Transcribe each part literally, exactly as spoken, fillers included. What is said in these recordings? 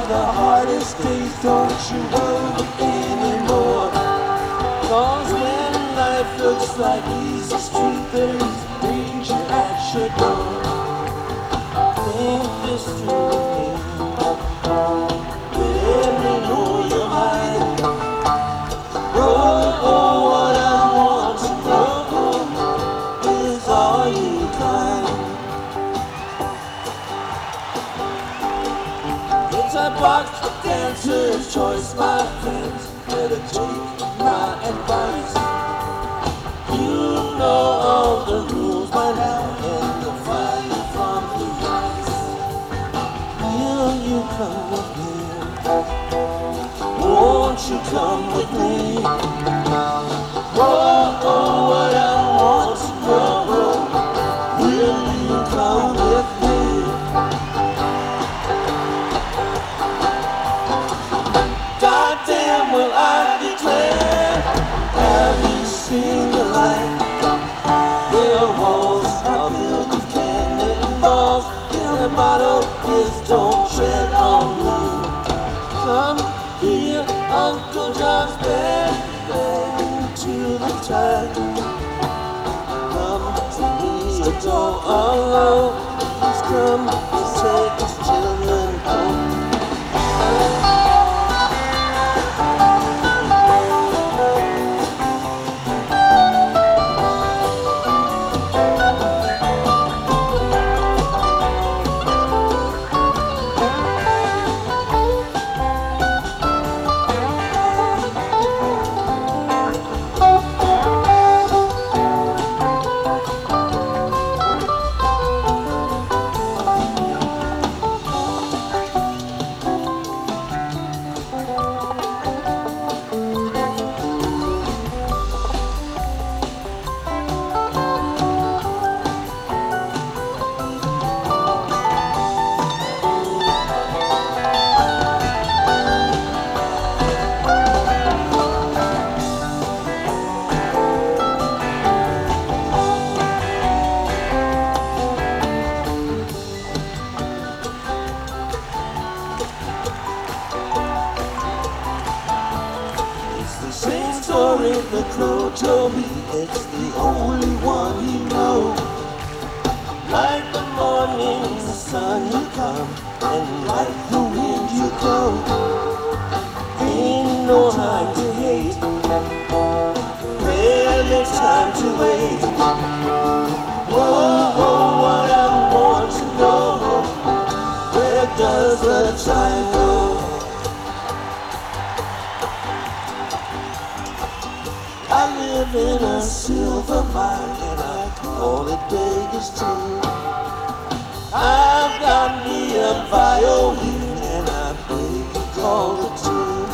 the hardest days, don't you worry anymore. Cause when life looks like easy street, there's danger at your door. Think this through with me, let me know your mind. Oh, oh, what I want to know is, are you kind? It's a box dancer's choice, my friends, better take my advice. You know all the rules by now, and the fire from the rise. Will you come with me? Won't you come with me? Oh, oh, what I want to know, will you come with me? Goddamn, will I declare, have you seen the light? Their walls are built of cannonballs, their motto is don't tread on me. Come here, Uncle John's band, band to the tide. Come to me, adore alone. Please come to take his children home. The crow told me it's the only one you know. Like the morning, the sun you come, and like the wind you go. Ain't no time to hate, barely time to wait. Whoa, whoa, what I want to know, where does the time go? I live in a silver mine and I call it Vegas too. I've got me a violin and I play it called a tune.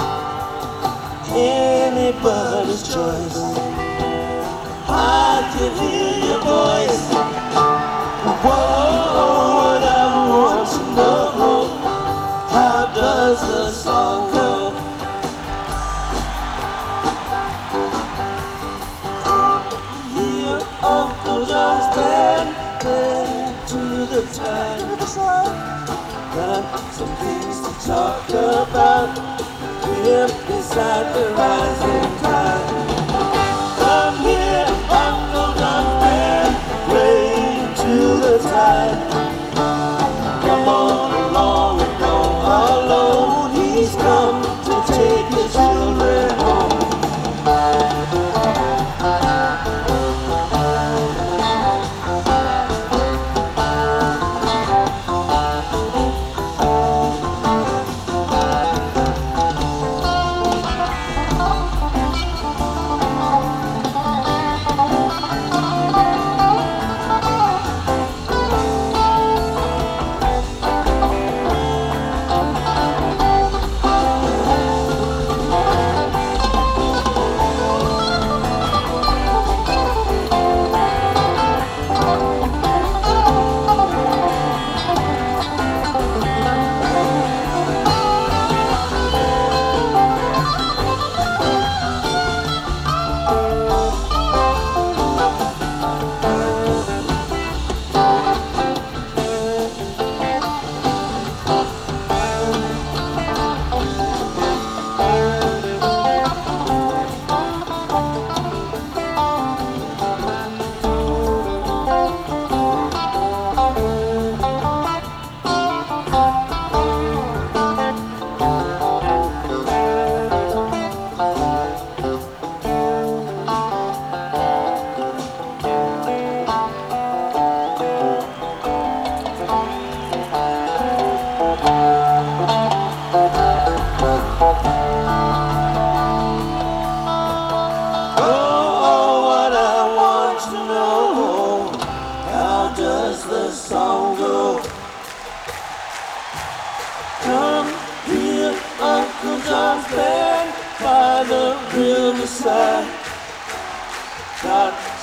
Anybody's choice, I can hear your voice. Whoa, what I want to know, how does the song go? Uncle John's band, band to the tide. Got some things to talk about here beside the rising tide. Come here, Uncle John's band, playing to the tide. Come on along and go alone. He's come to take his children home.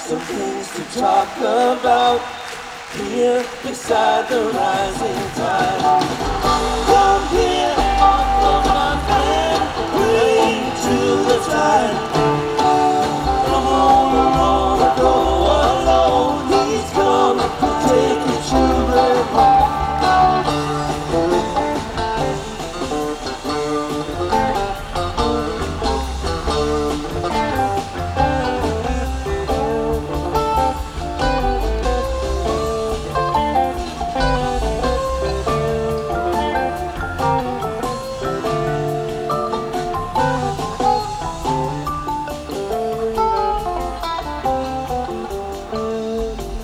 some things to talk about here beside the rising tide.